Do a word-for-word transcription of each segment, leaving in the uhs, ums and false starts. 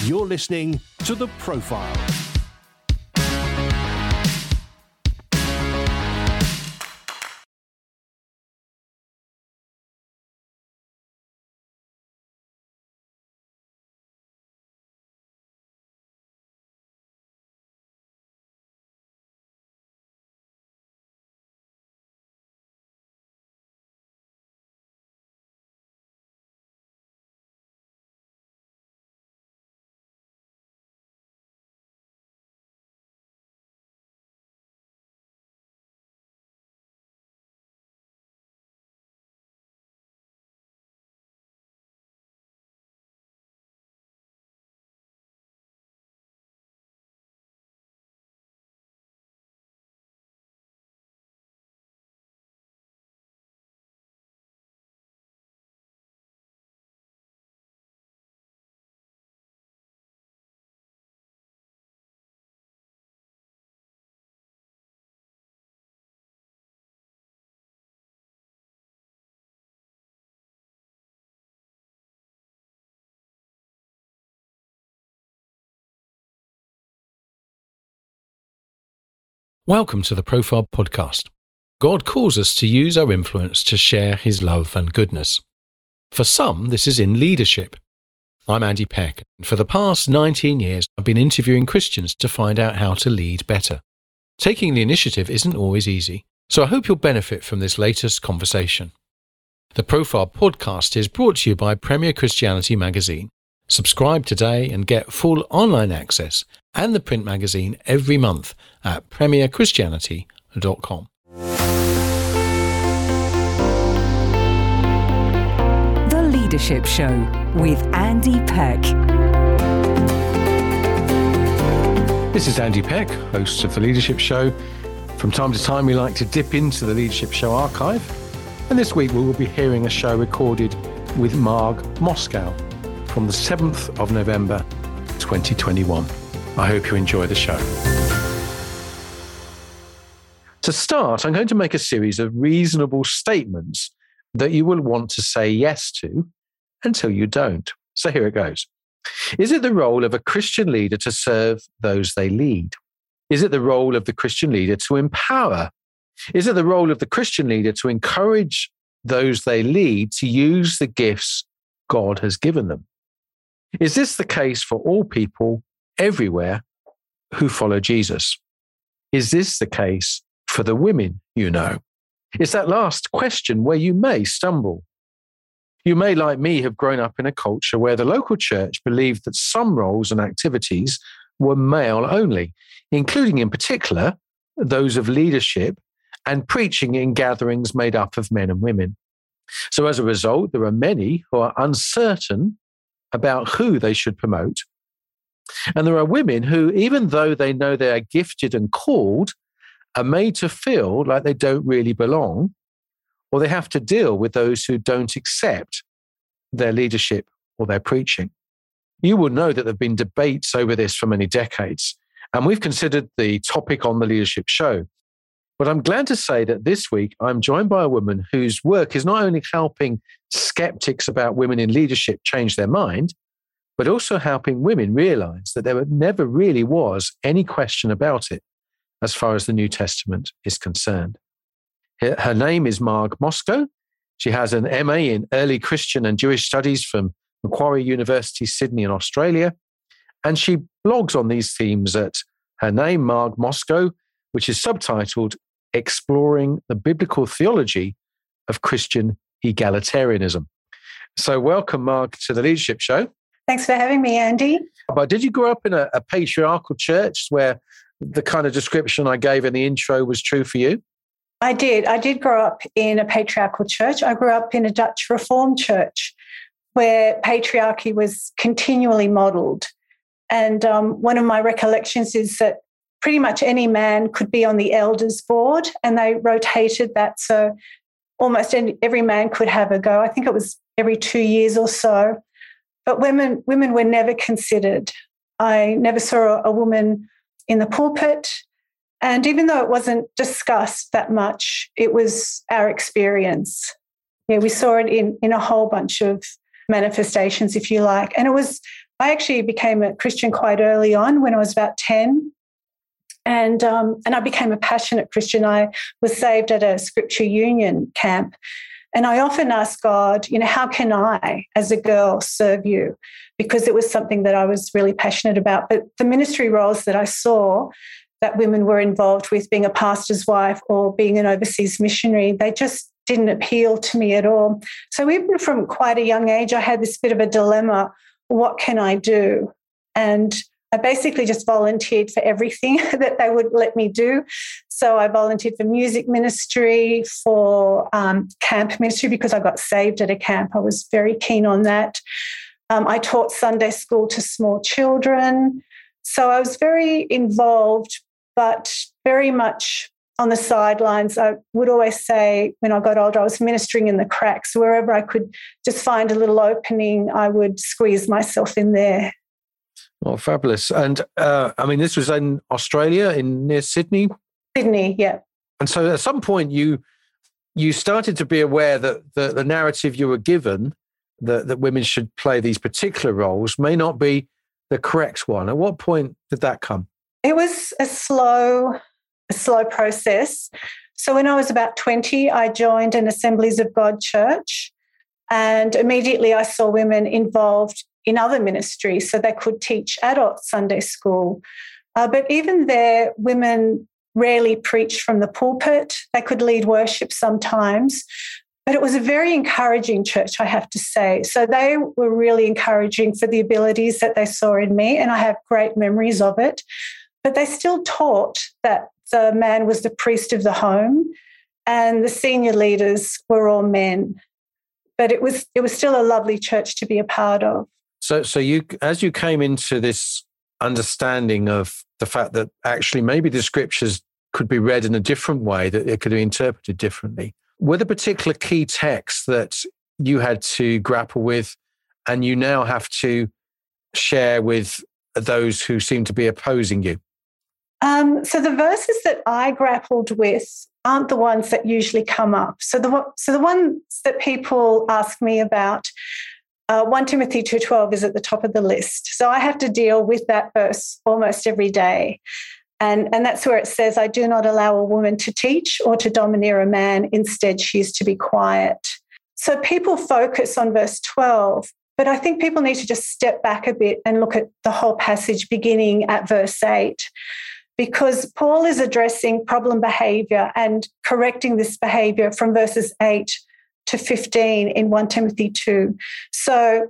You're listening to The Profile. Welcome to the Profile Podcast. God calls us to use our influence to share his love and goodness. For some, this is in leadership. I'm Andy Peck, and for the past nineteen years, I've been interviewing Christians to find out how to lead better. Taking the initiative isn't always easy, so I hope you'll benefit from this latest conversation. The Profile Podcast is brought to you by Premier Christianity magazine. Subscribe today and get full online access and the print magazine every month at premier christianity dot com. The Leadership Show with Andy Peck. This is Andy Peck, host of The Leadership Show. From time to time, we like to dip into the Leadership Show archive. And this week, we will be hearing a show recorded with Marg Moscow from the seventh of November, twenty twenty-one. I hope you enjoy the show. To start, I'm going to make a series of reasonable statements that you will want to say yes to until you don't. So here it goes. Is it the role of a Christian leader to serve those they lead? Is it the role of the Christian leader to empower? Is it the role of the Christian leader to encourage those they lead to use the gifts God has given them? Is this the case for all people everywhere who follow Jesus? Is this the case for the women you know? It's that last question where you may stumble. You may, like me, have grown up in a culture where the local church believed that some roles and activities were male only, including in particular those of leadership and preaching in gatherings made up of men and women. So as a result, there are many who are uncertain about who they should promote. And there are women who, even though they know they are gifted and called, are made to feel like they don't really belong, or they have to deal with those who don't accept their leadership or their preaching. You will know that there have been debates over this for many decades, and we've considered the topic on the Leadership Show. But I'm glad to say that this week I'm joined by a woman whose work is not only helping skeptics about women in leadership change their mind, but also helping women realize that there never really was any question about it as far as the New Testament is concerned. Her, her name is Marg Moscow. She has an M A in Early Christian and Jewish Studies from Macquarie University, Sydney in Australia. And she blogs on these themes at her name, Marg Moscow, which is subtitled Exploring the Biblical Theology of Christian Egalitarianism. So welcome, Marg, to the Leadership Show. Thanks for having me, Andy. But did you grow up in a, a patriarchal church where the kind of description I gave in the intro was true for you? I did. I did grow up in a patriarchal church. I grew up in a Dutch Reformed church where patriarchy was continually modelled. And um, one of my recollections is that pretty much any man could be on the elders board, and they rotated that. So almost any, every man could have a go. I think it was every two years or so. But women, women were never considered. I never saw a, a woman in the pulpit. And even though it wasn't discussed that much, it was our experience. Yeah, we saw it in, in a whole bunch of manifestations, if you like. And it was I actually became a Christian quite early on when I was about ten. And um, and I became a passionate Christian. I was saved at a Scripture Union camp. And I often ask God, you know, how can I, as a girl, serve you? Because it was something that I was really passionate about. But the ministry roles that I saw that women were involved with, being a pastor's wife or being an overseas missionary, they just didn't appeal to me at all. So even from quite a young age, I had this bit of a dilemma. What can I do? And I basically just volunteered for everything that they would let me do. So I volunteered for music ministry, for um, camp ministry, because I got saved at a camp. I was very keen on that. Um, I taught Sunday school to small children. So I was very involved, but very much on the sidelines. I would always say when I got older, I was ministering in the cracks. Wherever I could just find a little opening, I would squeeze myself in there. Oh, fabulous. And uh, I mean, this was in Australia, in near Sydney? Sydney, yeah. And so at some point you you started to be aware that the, the narrative you were given, that, that women should play these particular roles, may not be the correct one. At what point did that come? It was a slow, a slow process. So when I was about twenty, I joined an Assemblies of God church, and immediately I saw women involved in other ministries, so they could teach adult Sunday school. Uh, but even there, women rarely preached from the pulpit. They could lead worship sometimes. But it was a very encouraging church, I have to say. So they were really encouraging for the abilities that they saw in me, and I have great memories of it. But they still taught that the man was the priest of the home and the senior leaders were all men. But it was it was still a lovely church to be a part of. So, so you, as you came into this understanding of the fact that actually maybe the scriptures could be read in a different way, that it could be interpreted differently, were there particular key texts that you had to grapple with and you now have to share with those who seem to be opposing you? Um, so the verses that I grappled with aren't the ones that usually come up. So the so the ones that people ask me about, Uh, First Timothy two twelve is at the top of the list. So I have to deal with that verse almost every day. And, and that's where it says, I do not allow a woman to teach or to domineer a man. Instead, she is to be quiet. So people focus on verse twelve, but I think people need to just step back a bit and look at the whole passage beginning at verse eight, because Paul is addressing problem behavior and correcting this behavior from verses eight to fifteen in First Timothy two. So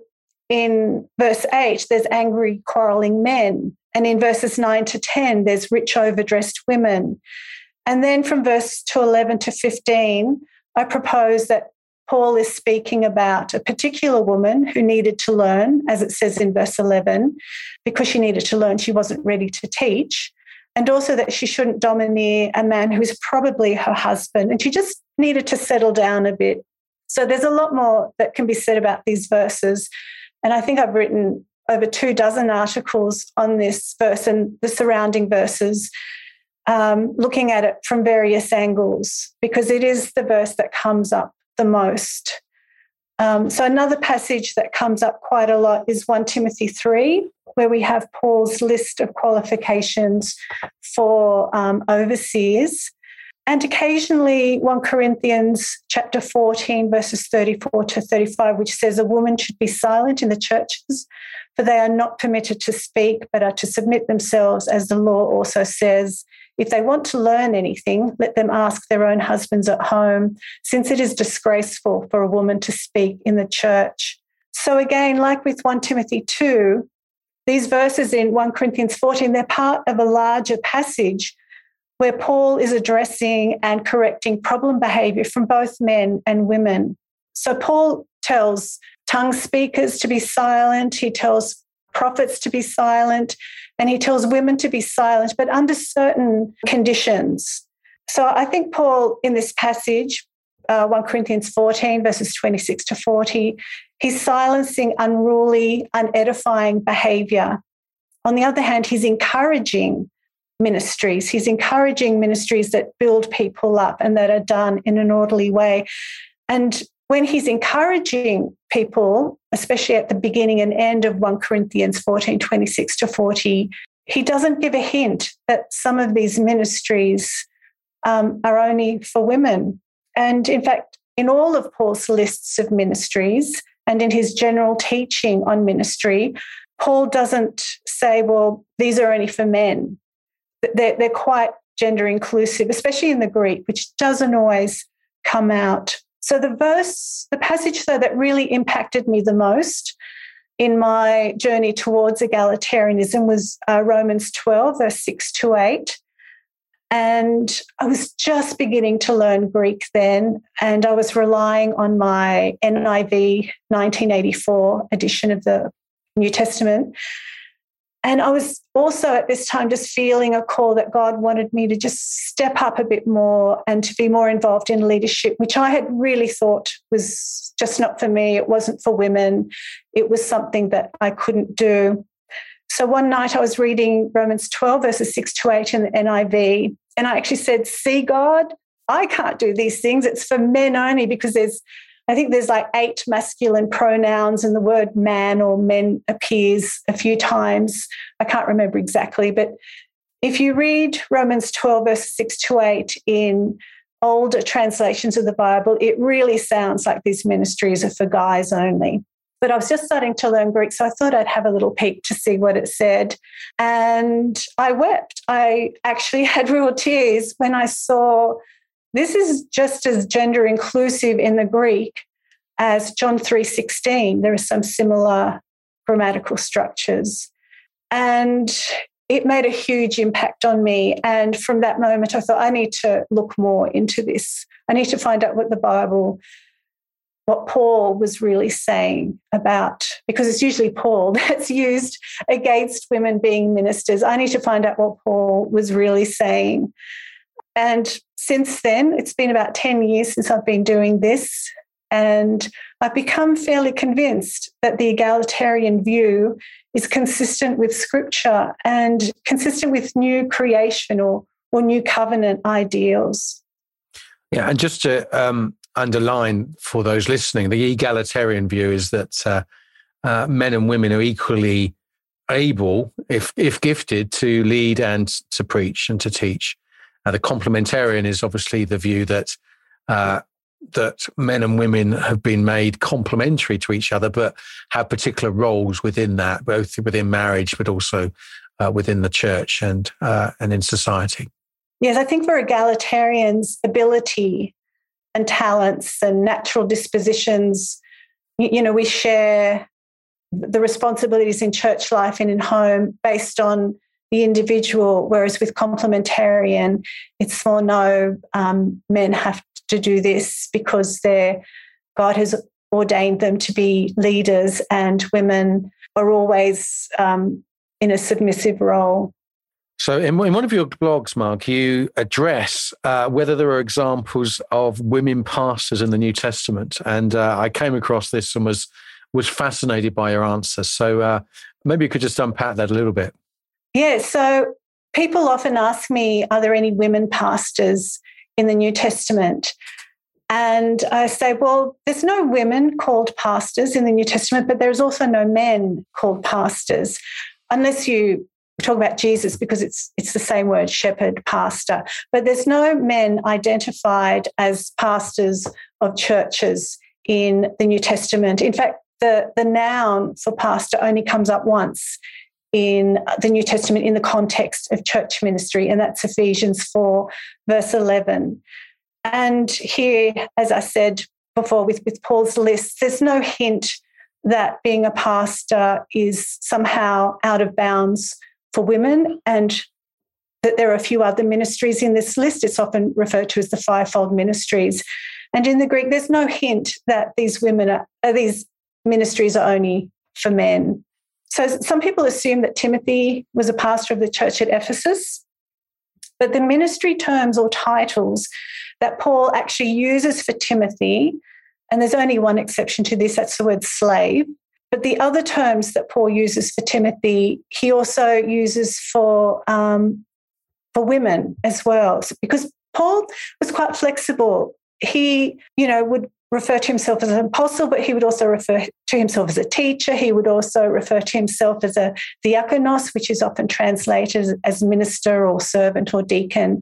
in verse eight, there's angry, quarreling men. And in verses nine to ten, there's rich, overdressed women. And then from verse to eleven to fifteen, I propose that Paul is speaking about a particular woman who needed to learn, as it says in verse eleven, because she needed to learn, she wasn't ready to teach. And also that she shouldn't domineer a man who's probably her husband. And she just needed to settle down a bit. So there's a lot more that can be said about these verses. And I think I've written over two dozen articles on this verse and the surrounding verses, um, looking at it from various angles, because it is the verse that comes up the most. Um, so another passage that comes up quite a lot is First Timothy three, where we have Paul's list of qualifications for um, overseers. And occasionally First Corinthians chapter fourteen, verses thirty-four to thirty-five, which says a woman should be silent in the churches, for they are not permitted to speak, but are to submit themselves, as the law also says. If they want to learn anything, let them ask their own husbands at home, since it is disgraceful for a woman to speak in the church. So again, like with First Timothy two, these verses in First Corinthians fourteen, they're part of a larger passage where Paul is addressing and correcting problem behavior from both men and women. So Paul tells tongue speakers to be silent, he tells prophets to be silent, and he tells women to be silent, but under certain conditions. So I think Paul, in this passage, uh, First Corinthians fourteen, verses twenty-six to forty, he's silencing unruly, unedifying behavior. On the other hand, he's encouraging ministries. He's encouraging ministries that build people up and that are done in an orderly way. And when he's encouraging people, especially at the beginning and end of First Corinthians fourteen, twenty-six to forty, he doesn't give a hint that some of these ministries um, are only for women. And in fact, in all of Paul's lists of ministries and in his general teaching on ministry, Paul doesn't say, well, these are only for men. They're, they're quite gender inclusive, especially in the Greek, which doesn't always come out. So the verse, the passage, though, that really impacted me the most in my journey towards egalitarianism was uh, Romans twelve, verse six to eight. And I was just beginning to learn Greek then, and I was relying on my N I V nineteen eighty-four edition of the New Testament. And I was also at this time just feeling a call that God wanted me to just step up a bit more and to be more involved in leadership, which I had really thought was just not for me. It wasn't for women. It was something that I couldn't do. So one night I was reading Romans twelve, verses six to eight in the N I V, and I actually said, see, God, I can't do these things. It's for men only, because there's I think there's like eight masculine pronouns and the word man or men appears a few times. I can't remember exactly, but if you read Romans twelve, verse six to eight in older translations of the Bible, it really sounds like these ministries are for guys only. But I was just starting to learn Greek, so I thought I'd have a little peek to see what it said. And I wept. I actually had real tears when I saw this is just as gender inclusive in the Greek as John three sixteen. There are some similar grammatical structures. And it made a huge impact on me. And from that moment, I thought, I need to look more into this. I need to find out what the Bible, what Paul was really saying about, because it's usually Paul that's used against women being ministers. I need to find out what Paul was really saying. And since then, it's been about ten years since I've been doing this, and I've become fairly convinced that the egalitarian view is consistent with Scripture and consistent with new creation or, or new covenant ideals. Yeah, and just to um, underline for those listening, the egalitarian view is that uh, uh, men and women are equally able, if if gifted, to lead and to preach and to teach. Uh, the complementarian is obviously the view that uh, that men and women have been made complementary to each other, but have particular roles within that, both within marriage, but also uh, within the church and uh, and in society. Yes, I think for egalitarians, ability and talents and natural dispositions, you, you know, we share the responsibilities in church life and in home based on the individual, whereas with complementarian, it's more no, um, men have to do this because they're, God has ordained them to be leaders, and women are always um, in a submissive role. So in, in one of your blogs, Mark, you address uh, whether there are examples of women pastors in the New Testament. And uh, I came across this and was, was fascinated by your answer. So uh, maybe you could just unpack that a little bit. Yeah, so people often ask me, are there any women pastors in the New Testament? And I say, well, there's no women called pastors in the New Testament, but there's also no men called pastors, unless you talk about Jesus, because it's it's the same word, shepherd, pastor. But there's no men identified as pastors of churches in the New Testament. In fact, the, the noun for pastor only comes up once in the New Testament in the context of church ministry, and that's Ephesians four, verse eleven. And here, as I said before, with, with Paul's list, there's no hint that being a pastor is somehow out of bounds for women, and that there are a few other ministries in this list. It's often referred to as the fivefold ministries. And in the Greek, there's no hint that these women are, these ministries are only for men. So some people assume that Timothy was a pastor of the church at Ephesus, but the ministry terms or titles that Paul actually uses for Timothy, and there's only one exception to this, that's the word slave, but the other terms that Paul uses for Timothy, he also uses for, um, for women as well, so because Paul was quite flexible. He, you know, would refer to himself as an apostle, but he would also refer to himself as a teacher. He would also refer to himself as a diakonos, which is often translated as minister or servant or deacon.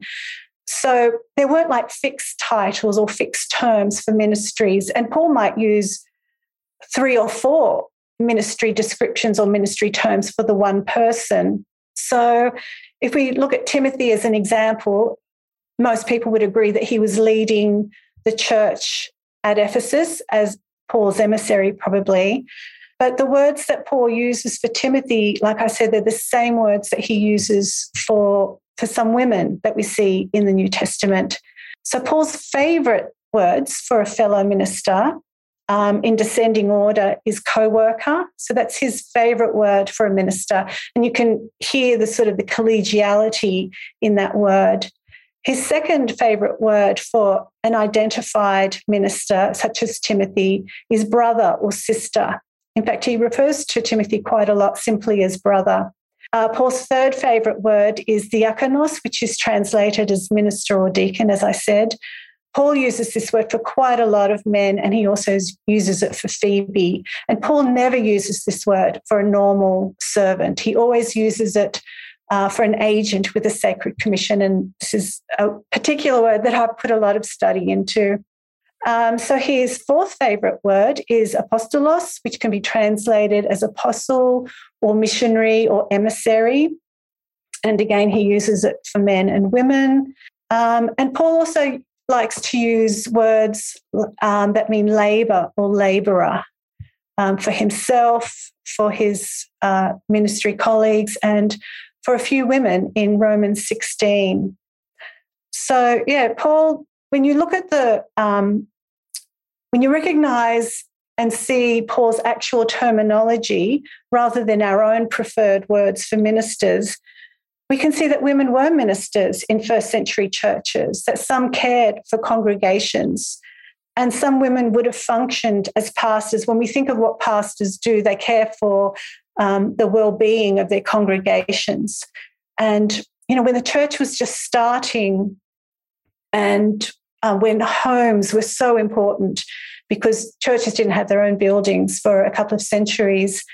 So there weren't like fixed titles or fixed terms for ministries. And Paul might use three or four ministry descriptions or ministry terms for the one person. So if we look at Timothy as an example, most people would agree that he was leading the church at Ephesus as Paul's emissary, probably. But the words that Paul uses for Timothy, like I said, they're the same words that he uses for, for some women that we see in the New Testament. So Paul's favourite words for a fellow minister um, in descending order is co-worker. So that's his favourite word for a minister. And you can hear the sort of the collegiality in that word. His second favourite word for an identified minister, such as Timothy, is brother or sister. In fact, he refers to Timothy quite a lot simply as brother. Uh, Paul's third favourite word is diakonos, which is translated as minister or deacon, as I said. Paul uses this word for quite a lot of men, and he also uses it for Phoebe. And Paul never uses this word for a normal servant. He always uses it Uh, for an agent with a sacred commission. And this is a particular word that I've put a lot of study into. Um, so his fourth favourite word is apostolos, which can be translated as apostle or missionary or emissary. And again, he uses it for men and women. Um, and Paul also likes to use words um, that mean labour or labourer um, for himself, for his uh, ministry colleagues, and for a few women in Romans sixteen. So, yeah, Paul, when you look at the, um, when you recognise and see Paul's actual terminology rather than our own preferred words for ministers, we can see that women were ministers in first century churches, that some cared for congregations, and some women would have functioned as pastors. When we think of what pastors do, they care for Um, the well-being of their congregations. And, you know, when the church was just starting and uh, when homes were so important because churches didn't have their own buildings for a couple of centuries,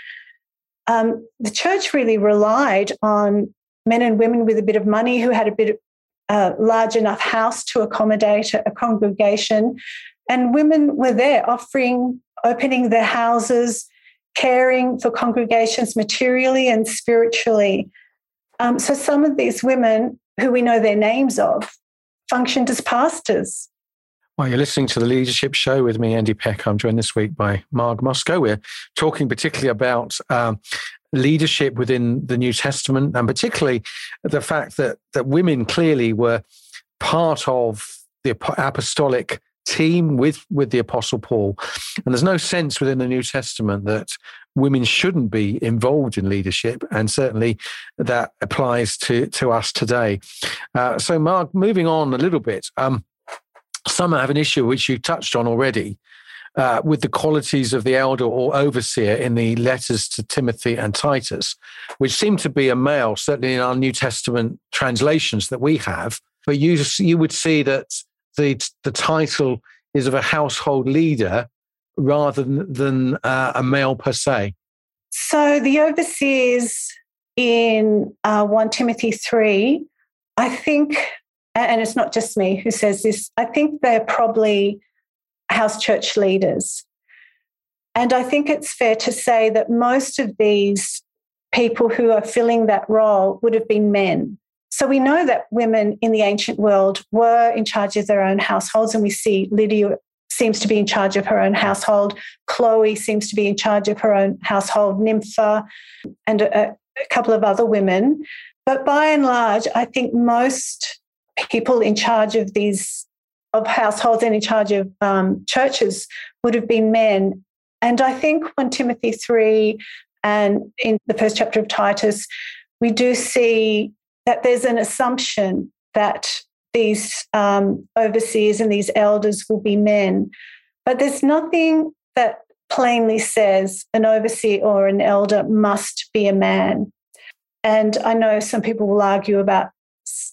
um, the church really relied on men and women with a bit of money who had a bit of uh, large enough house to accommodate a, a congregation. And women were there offering, opening their houses, caring for congregations materially and spiritually. Um, so some of these women, who we know their names of, functioned as pastors. Well, you're listening to the Leadership Show with me, Andy Peck. I'm joined this week by Marg Moscow. We're talking particularly about um, leadership within the New Testament, and particularly the fact that that women clearly were part of the apostolic team with, with the Apostle Paul. And there's no sense within the New Testament that women shouldn't be involved in leadership, and certainly that applies to, to us today. Uh, so, Mark, moving on a little bit, um, some have an issue, which you touched on already, uh, with the qualities of the elder or overseer in the letters to Timothy and Titus, which seem to be a male, certainly in our New Testament translations that we have. But you, you would see that The, the title is of a household leader rather than, than uh, a male per se. So the overseers in uh, First Timothy three, I think, and it's not just me who says this, I think they're probably house church leaders. And I think it's fair to say that most of these people who are filling that role would have been men. So we know that women in the ancient world were in charge of their own households, and we see Lydia seems to be in charge of her own household. Chloe seems to be in charge of her own household, Nympha, and a, a couple of other women. But by and large, I think most people in charge of these of households and in charge of um, churches would have been men. And I think First Timothy three and in the first chapter of Titus, we do see that there's an assumption that these um, overseers and these elders will be men. But there's nothing that plainly says an overseer or an elder must be a man. And I know some people will argue about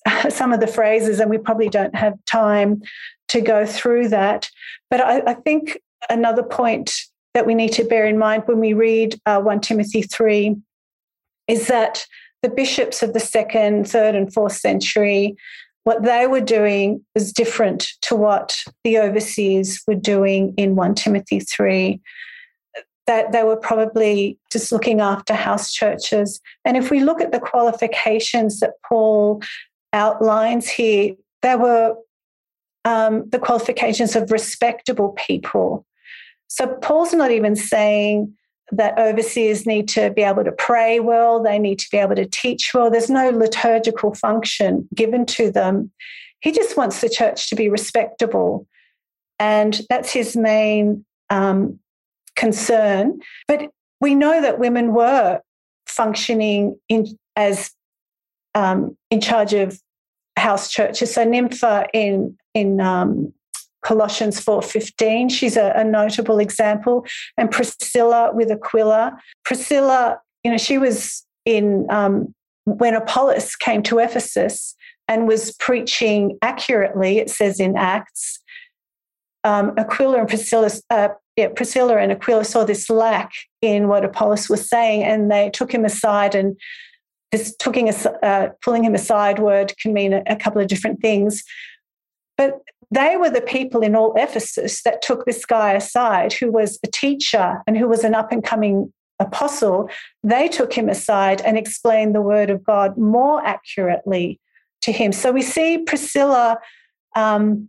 some of the phrases, and we probably don't have time to go through that. But I, I think another point that we need to bear in mind when we read uh, First Timothy three is that the bishops of the second, third, and fourth century, what they were doing was different to what the overseers were doing in First Timothy three. That they were probably just looking after house churches. And if we look at the qualifications that Paul outlines here, they were um, the qualifications of respectable people. So Paul's not even saying that overseers need to be able to pray well, they need to be able to teach well. There's no liturgical function given to them. He just wants the church to be respectable. And that's his main um, concern. But we know that women were functioning in as um, in charge of house churches. So Nympha in in um, Colossians four fifteen, she's a, a notable example, and Priscilla with Aquila. Priscilla, you know, she was in um, when Apollos came to Ephesus and was preaching accurately. It says in Acts, um, Aquila and Priscilla. Uh, Yeah, Priscilla and Aquila saw this lack in what Apollos was saying, and they took him aside. And this taking uh, pulling him aside word can mean a, a couple of different things. But they were the people in all Ephesus that took this guy aside, who was a teacher and who was an up-and-coming apostle. They took him aside and explained the word of God more accurately to him. So we see Priscilla Um,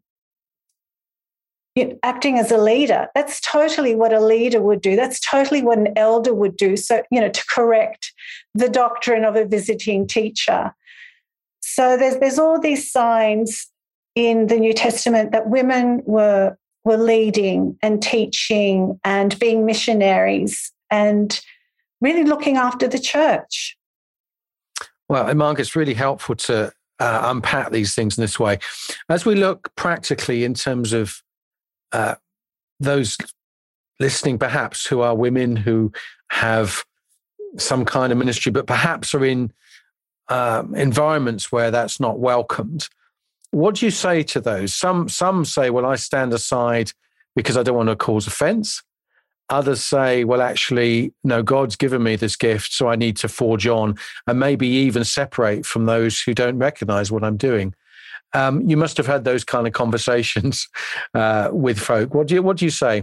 acting as a leader. That's totally what a leader would do. That's totally what an elder would do. So, you know, to correct the doctrine of a visiting teacher. So there's there's all these signs in the New Testament that women were were leading and teaching and being missionaries and really looking after the church. Well, and Margaret, it's really helpful to uh, unpack these things in this way. As we look practically in terms of Uh, those listening perhaps who are women who have some kind of ministry, but perhaps are in um, environments where that's not welcomed. What do you say to those? Some some say, well, I stand aside because I don't want to cause offense. Others say, well, actually, no, God's given me this gift, so I need to forge on and maybe even separate from those who don't recognize what I'm doing. Um, you must have had those kind of conversations uh, with folk. What do you What do you say?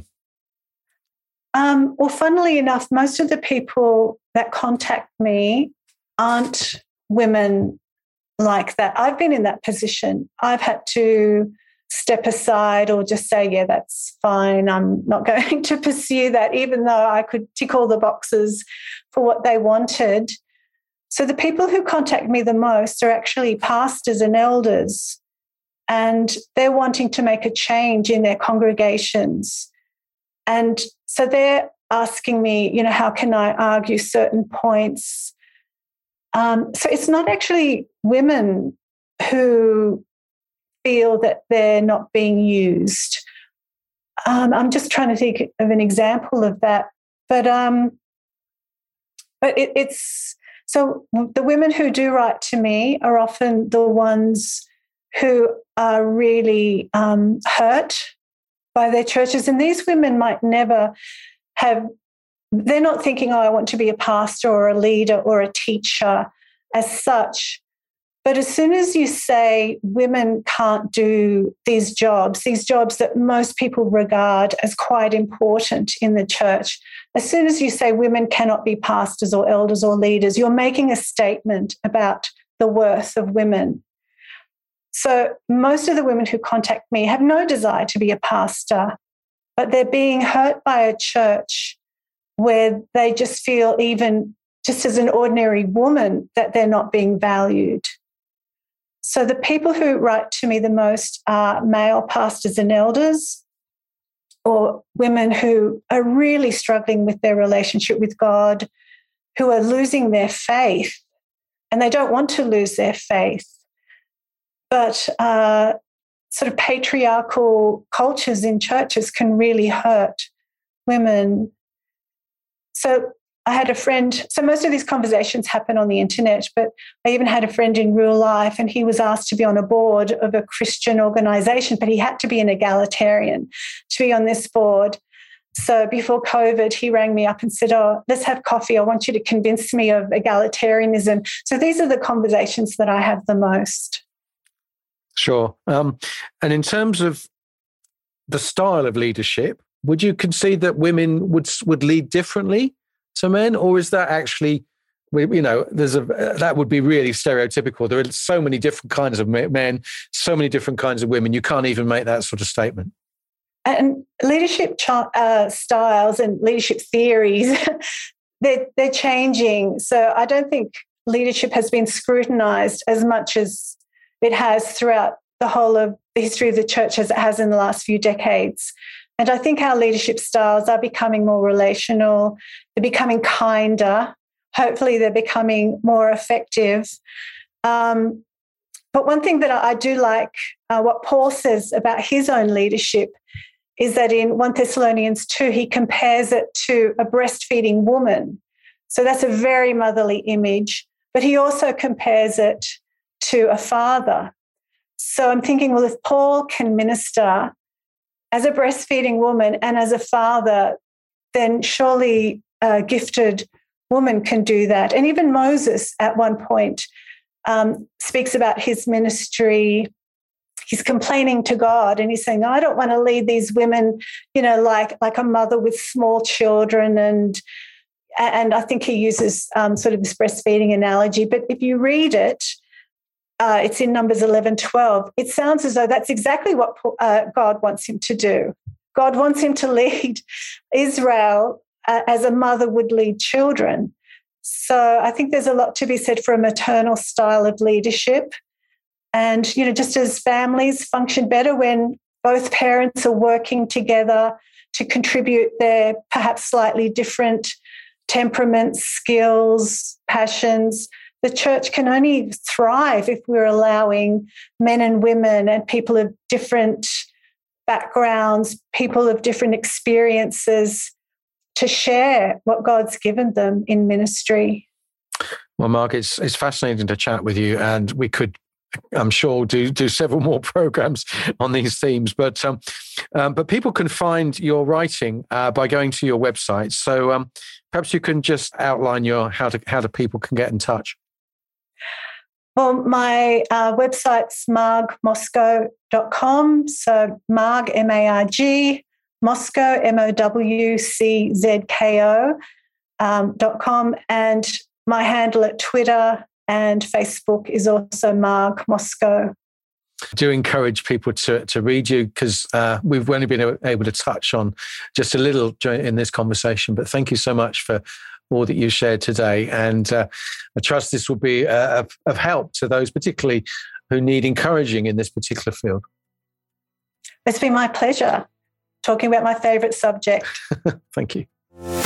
Um, well, funnily enough, most of the people that contact me aren't women like that. I've been in that position. I've had to step aside or just say, yeah, that's fine. I'm not going to pursue that, even though I could tick all the boxes for what they wanted. So the people who contact me the most are actually pastors and elders, and they're wanting to make a change in their congregations. And so they're asking me, you know, how can I argue certain points? Um, so it's not actually women who feel that they're not being used. Um, I'm just trying to think of an example of that. But, um, but it, it's... So the women who do write to me are often the ones who are really um, hurt by their churches. And these women might never have, they're not thinking, oh, I want to be a pastor or a leader or a teacher as such. But as soon as you say women can't do these jobs, these jobs that most people regard as quite important in the church, as soon as you say women cannot be pastors or elders or leaders, you're making a statement about the worth of women. So most of the women who contact me have no desire to be a pastor, but they're being hurt by a church where they just feel, even just as an ordinary woman, that they're not being valued. So the people who write to me the most are male pastors and elders, or women who are really struggling with their relationship with God, who are losing their faith, and they don't want to lose their faith. But uh, sort of patriarchal cultures in churches can really hurt women. So I had a friend, so most of these conversations happen on the internet, but I even had a friend in real life, and he was asked to be on a board of a Christian organization, but he had to be an egalitarian to be on this board. So before COVID, he rang me up and said, oh, let's have coffee. I want you to convince me of egalitarianism. So these are the conversations that I have the most. Sure. Um, and in terms of the style of leadership, would you concede that women would would lead differently to men, or is that actually, you know, there's a that would be really stereotypical? There are so many different kinds of men, so many different kinds of women. You can't even make that sort of statement. And leadership ch- uh, styles and leadership theories, they're, they're changing. So I don't think leadership has been scrutinized as much as it has throughout the whole of the history of the church as it has in the last few decades. And I think our leadership styles are becoming more relational. They're becoming kinder. Hopefully, they're becoming more effective. Um, but one thing that I do like, uh, what Paul says about his own leadership, is that in First Thessalonians two, he compares it to a breastfeeding woman. So that's a very motherly image. But he also compares it to a father. So I'm thinking, well, if Paul can minister as a breastfeeding woman and as a father, then surely a gifted woman can do that. And even Moses at one point um, speaks about his ministry. He's complaining to God and he's saying, no, I don't want to lead these women, you know, like, like a mother with small children. And, and I think he uses um, sort of this breastfeeding analogy. But if you read it, Uh, it's in Numbers eleven, twelve. It sounds as though that's exactly what uh, God wants him to do. God wants him to lead Israel uh, as a mother would lead children. So I think there's a lot to be said for a maternal style of leadership. And, you know, just as families function better when both parents are working together to contribute their perhaps slightly different temperaments, skills, passions, the church can only thrive if we're allowing men and women and people of different backgrounds, people of different experiences to share what God's given them in ministry. Well, Mark, it's it's fascinating to chat with you, and we could, I'm sure, do do several more programs on these themes. But um, um, but people can find your writing uh, by going to your website. So um, perhaps you can just outline your how to how do people can get in touch. Well, my uh, website's marg moscow dot com. So Marg, M A R G, Moscow, M O W C Z K O um, dot com. And my handle at Twitter and Facebook is also Marg Moscow. I do encourage people to to read you because uh, we've only been able to touch on just a little in this conversation. But thank you so much for all that you shared today. And uh, I trust this will be uh, of, of help to those particularly who need encouraging in this particular field. It's been my pleasure talking about my favourite subject. Thank you.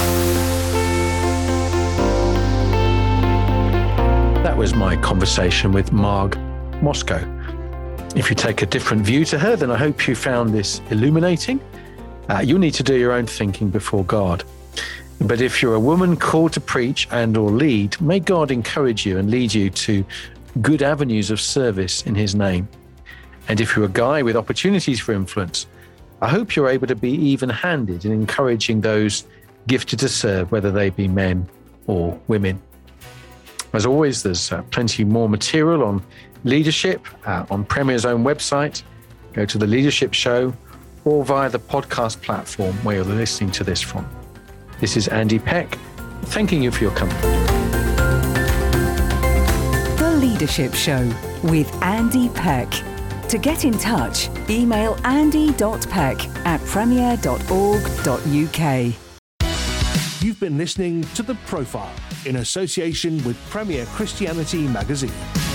That was my conversation with Marg Moscow. If you take a different view to her, then I hope you found this illuminating. Uh, you'll need to do your own thinking before God. But if you're a woman called to preach and or lead, may God encourage you and lead you to good avenues of service in his name. And if you're a guy with opportunities for influence, I hope you're able to be even-handed in encouraging those gifted to serve, whether they be men or women. As always, there's uh, plenty more material on leadership uh, on Premier's own website. Go to the Leadership Show or via the podcast platform where you're listening to this from. This is Andy Peck, thanking you for your company. The Leadership Show with Andy Peck. To get in touch, email andy dot peck at premier dot org dot u k. You've been listening to The Profile in association with Premier Christianity Magazine.